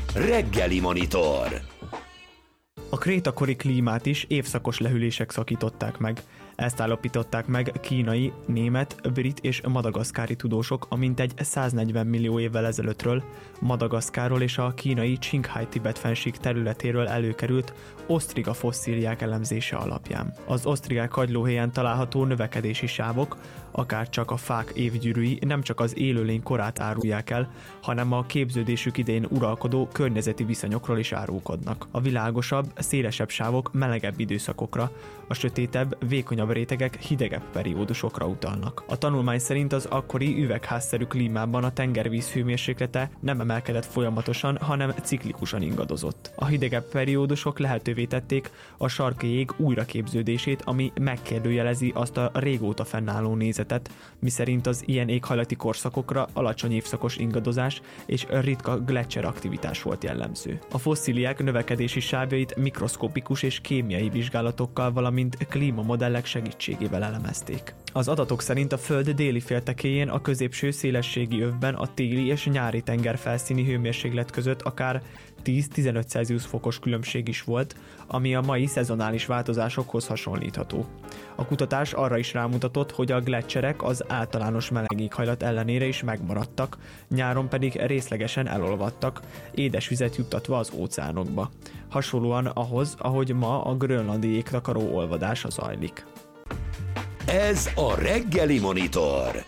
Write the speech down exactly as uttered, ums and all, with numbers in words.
Reggeli Monitor. A krétakori klímát is évszakos lehűlések szakították meg. Ezt állapították meg kínai, német, brit és madagaszkári tudósok a mintegy száznegyven millió évvel ezelőttről, Madagaszkárról és a kínai Csinghai-Tibet-fennsík területéről előkerült osztriga fosszíliák elemzése alapján. Az osztrigák kagylóhéján található növekedési sávok, akárcsak a fák évgyűrűi nem csak az élőlény korát árulják el, hanem a képződésük idején uralkodó környezeti viszonyokról is árulkodnak. A világosabb, szélesebb sávok melegebb időszakokra, a sötétebb, vékonyabb rétegek hidegebb periódusokra utalnak. A tanulmány szerint az akkori üvegházszerű klímában a tengervíz hőmérséklete nem emelkedett folyamatosan, hanem ciklikusan ingadozott. A hidegebb periódusok lehetővé tették a sarki jég újraképződését, ami megkérdőjelezi azt a régóta fennálló nézetet, miszerint az ilyen éghajlati korszakokra alacsony évszakos ingadozás és ritka gletszer aktivitás volt jellemző. A fosszíliák növekedési sávjait mikroszkopikus és kémiai vizsgálatokkal, valamint klímamodellek segítségével elemezték. Az adatok szerint a Föld déli féltekéjén a középső szélességi övben a téli és nyári tengerfelszíni hőmérséklet között akár tíz-tizenöt Celsius fokos különbség is volt, ami a mai szezonális változásokhoz hasonlítható. A kutatás arra is rámutatott, hogy a gleccserek az általános meleg éghajlat ellenére is megmaradtak, nyáron pedig részlegesen elolvadtak, édesvizet juttatva az óceánokba. Hasonlóan ahhoz, ahogy ma a grönlandi jégtakaró olvadása zajlik. Ez a Reggeli Monitor.